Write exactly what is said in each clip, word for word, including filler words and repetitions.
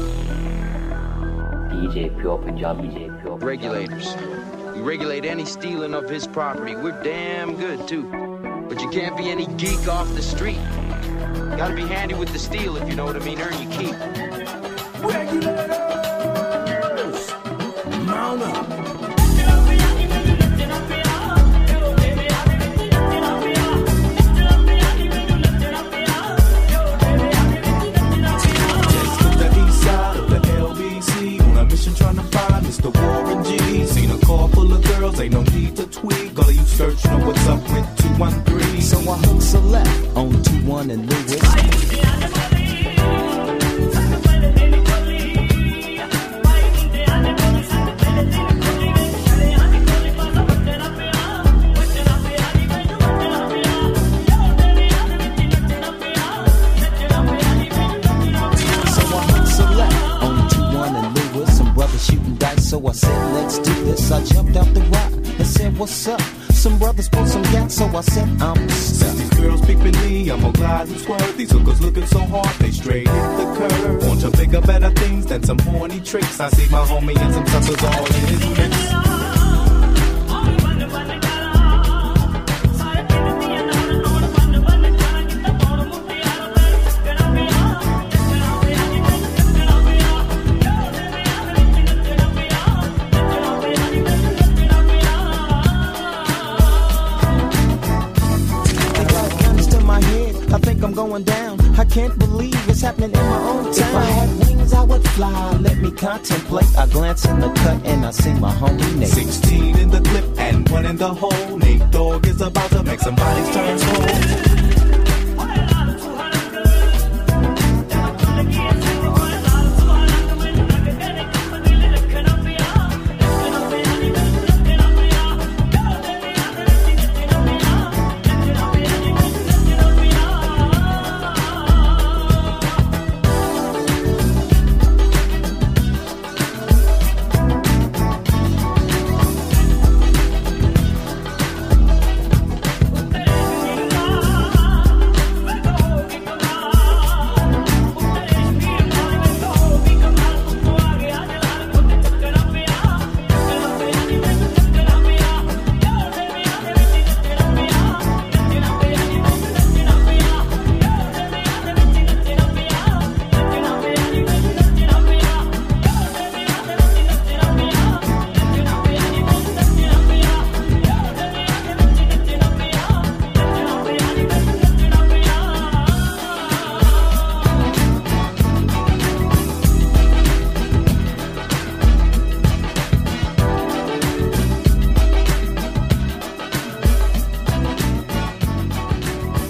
D J Pure Punjabi, D J Pure Punjabi. Regulators. We regulate any stealing of his property. We're damn good, too. But you can't be any geek off the street. Gotta be handy with the steel, if you know what I mean. Earn your keep. Regulators! Mount up. Trying to find Mister Warren G. Seen a car full of girls, ain't no need to tweak. All of you search know what's up with two one three. So I hook select on two one and Lewis. Shooting dice, so I said, let's do this. I jumped out the rock and said, what's up? Some brothers pulled some gas, so I said, I'm stuck. Since these girls peeping me, I'm gonna glide and swerve. These hookers looking so hard, they straight hit the curve. Want to bigger, better things than some horny tricks. I see my homie and some suckers all in his mix. I'm going down. I can't believe it's happening in my own town. If I had wings, I would fly. Let me contemplate. I glance in the cut and I see my homie Nate. Sixteen in the clip and one in the hole. Nate Dogg is about to make somebody's turn cold.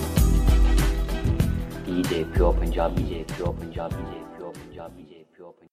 D J Pure Punjabi, D J Pure Punjabi, D J Pure Punjabi, D J Pure Punjabi.